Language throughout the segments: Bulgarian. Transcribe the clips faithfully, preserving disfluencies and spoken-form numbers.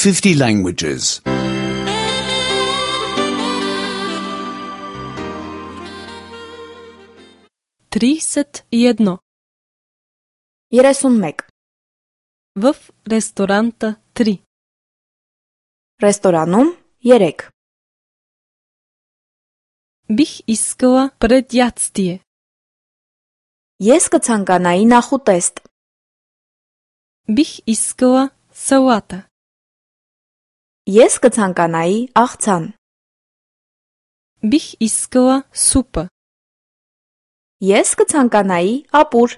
fifty languages. тридесет и едно. երեսուն մեկ. В ресторанта три. Ռեստորանում երեք. Бих искала предятствие. Ես կցանկանայի նախուտեստ. Бих искала салата. Ես կցանկանայի աղցան. Бих искала супа. Ես կցանկանայի ապուր.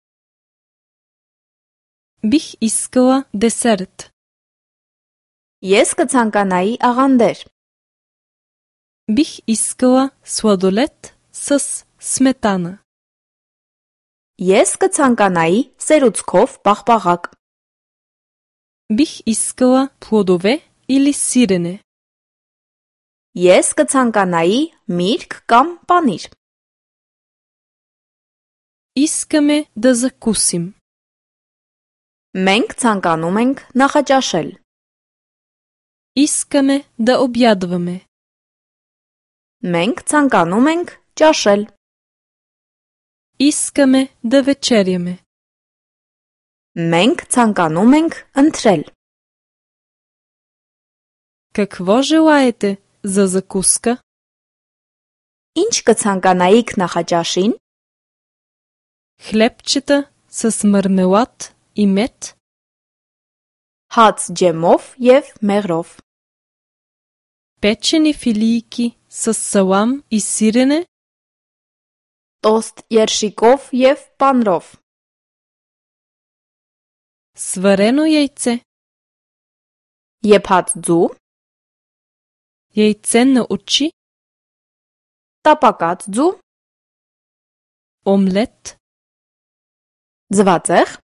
Бих искала десерт. Ես կցանկանայի աղանդեր. Бих искала сладолет с сметана. Ես կցանկանայի սերուցքով պաղպաղակ. Бих искала плодове или сирене. Ես կցանկանայի միրգ կամ պանիր. Искаме да закусим. Մենք ցանկանում ենք նախաճաշել. Искаме да обядваме. Մենք ցանկանում ենք ճաշել. Искаме да вечеряме. Մենք ցանկանում ենք ընթրել. Какво желаете за закуска? Ինչ կցանկանայիք նախաճաշին? Хлебчета с мармелад и мед. Հաց ջեմով եւ մեղրով. Печени филийки с салам и сирене. Տոստ երշիկով եւ պանրով. Сварено яйце. Եփած ձու. Яйце на очи. Տապակած ձու. Омлет. Ձվածեղ.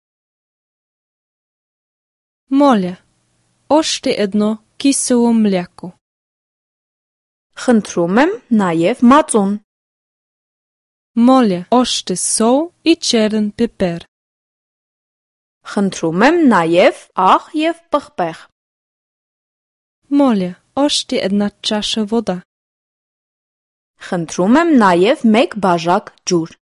Моля, още едно кисело мляко. Խնդրում եմ նաեւ մածուն. Моля, още сол и черен пепер. Խնդրում եմ նաեւ աղ եւ պղպեղ. Моля, още една чаша вода. Խնդրում եմ նաեւ մեկ բաժակ ջուր.